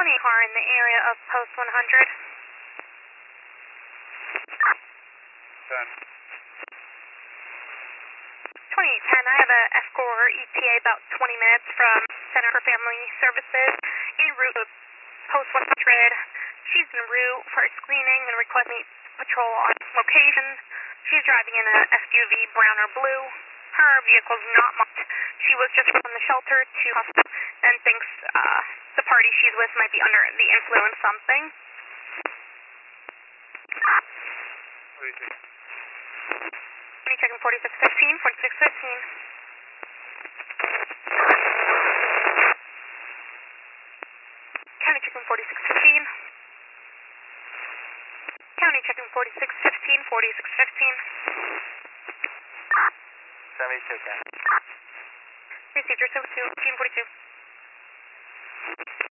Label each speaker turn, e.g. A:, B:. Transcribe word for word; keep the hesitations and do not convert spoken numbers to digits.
A: twenty car in the area of post one hundred.
B: ten.
A: twenty ten, I have a F-Core E T A about twenty minutes from Center for Family Services en route to post one hundred. She's en route for screening and requesting patrol on location. She's driving in a S U V, brown or blue. Her vehicle's not marked. She was just from the shelter to hospital and thinks uh, the party she's with might be under the influence something.
B: forty-six.
A: County checking forty-six fifteen, forty-six fifteen. County checking forty-six fifteen. County checking forty-six fifteen, forty-six fifteen.
B: seventy-two, ten.
A: Received your seventy-two, forty-two.